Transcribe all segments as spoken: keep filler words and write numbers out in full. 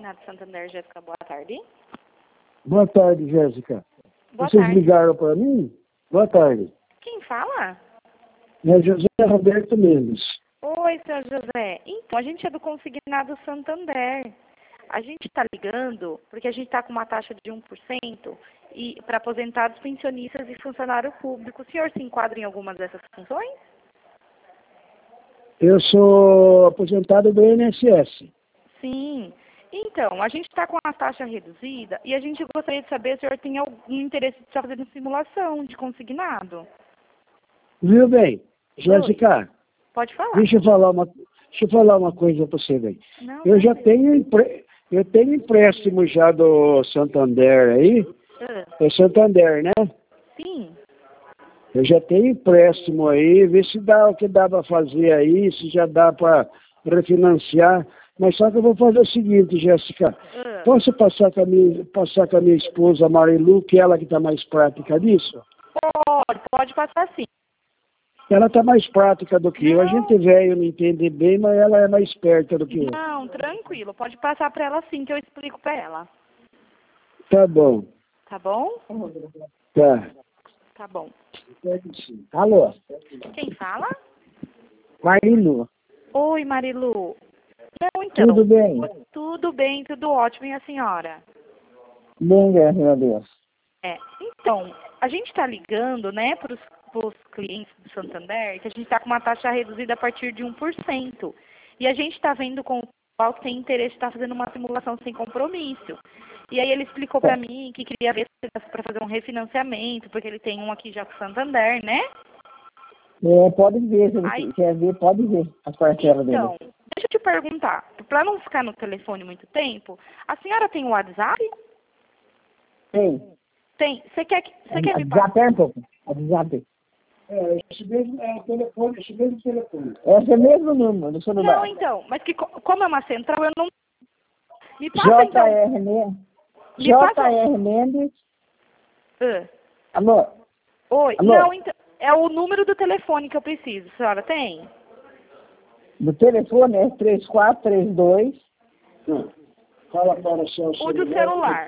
Senado Santander, Jéssica, boa tarde. Boa tarde, Jéssica. Boa Vocês tarde. ligaram para mim? Boa tarde. Quem fala? É José Roberto Mendes. Oi, seu José. Então, a gente é do Consignado Santander. A gente está ligando porque a gente está com uma taxa de um por cento e para aposentados, pensionistas e funcionário público. O senhor se enquadra em algumas dessas funções? Eu sou aposentado do I N S S. Sim. Então, a gente está com a taxa reduzida e a gente gostaria de saber se o senhor tem algum interesse de estar fazendo simulação de consignado. Viu bem? Jéssica, Pode falar. deixa eu falar uma, deixa eu falar uma coisa para você, bem. Não, Eu não já sei. tenho, empre, eu tenho empréstimo já do Santander aí. Ah, É Santander, né? sim. Eu já tenho empréstimo aí, vê se dá o que dá para fazer aí, se já dá para refinanciar. Mas só que eu vou fazer o seguinte, Jéssica. Ah, Posso passar com a minha, passar com a minha esposa Marilu, que é ela que está mais prática disso? pode, pode passar sim. Ela está mais prática do que eu. A Não. gente velho não entende bem, mas ela é mais esperta do que eu. Não, tranquilo. Pode passar para ela sim, que eu explico para ela. Tá bom. Tá bom? Tá. Tá bom. Alô? Quem fala? Marilu. Oi, Marilu. Não, então. Tudo bem? Tudo bem, tudo ótimo. E a senhora? Bem, graças a Deus. É. Então, a gente está ligando, né, para os clientes do Santander, que a gente está com uma taxa reduzida a partir de um por cento. E a gente está vendo com o pessoal que tem interesse de estar fazendo uma simulação sem compromisso. E aí ele explicou para mim que queria ver se dava para fazer um refinanciamento, porque ele tem um aqui já com o Santander, né? É, pode ver, se você Aí- quer ver, pode ver as parcelas dele. Então, deixa eu te perguntar, para não ficar no telefone muito tempo, a senhora tem o WhatsApp? Tem. Tem. Você quer, que- você quer me passar? WhatsApp é um pouco. WhatsApp. É, esse mesmo é o telefone, esse mesmo telefone. Esse é o mesmo número do celular. Não, então, mas que co- como é uma central, eu não... Me passa, então... J R Mendes. Me passa... J R Mendes. Ah, Alô? oi. Alô? Não, então, é o número do telefone que eu preciso. A senhora tem? Do telefone é três quatro três dois. Não. Fala para o seu O do celular.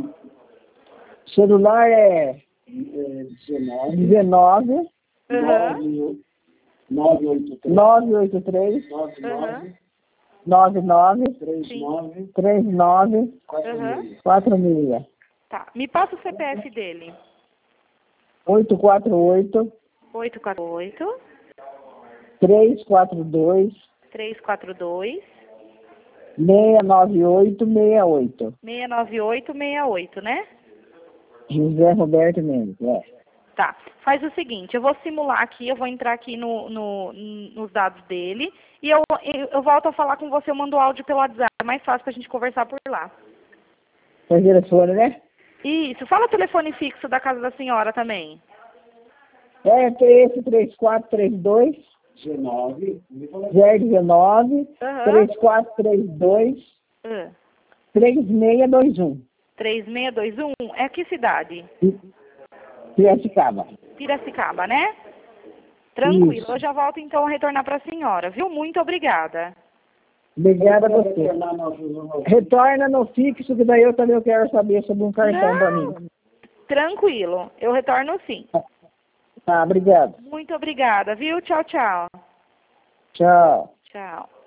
Celular é dezenove. Aham. nove oito três. Aham. nove nove. Sim. três nove. Aham. quatro seis. Tá. Me passa o C P F dele. oito quatro oito. oito quatro oito, três quatro dois. três quatro dois, seis nove oito seis oito. seis nove oito seis oito, né? José Roberto Mendes, é. Tá. Faz o seguinte, eu vou simular aqui, eu vou entrar aqui no, no, nos dados dele e eu, eu, eu volto a falar com você, eu mando o áudio pelo WhatsApp. É mais fácil pra gente conversar por lá. É telefone, né? Isso. Fala o telefone fixo da casa da senhora também. É esse três quatro três dois. dezenove. zero dezenove. Aham. três quatro três dois. Ah, três seis dois um. três seis dois um. É que cidade? Piracicaba. Piracicaba, né? Tranquilo. Isso. Eu já volto então a retornar para a senhora, viu? Muito obrigada. Obrigado a você. Retorna no fixo, que daí eu também quero saber sobre um cartão para mim. Tranquilo. Eu retorno sim. Tá, obrigado. Muito obrigada, viu? Tchau, tchau. Tchau. Tchau.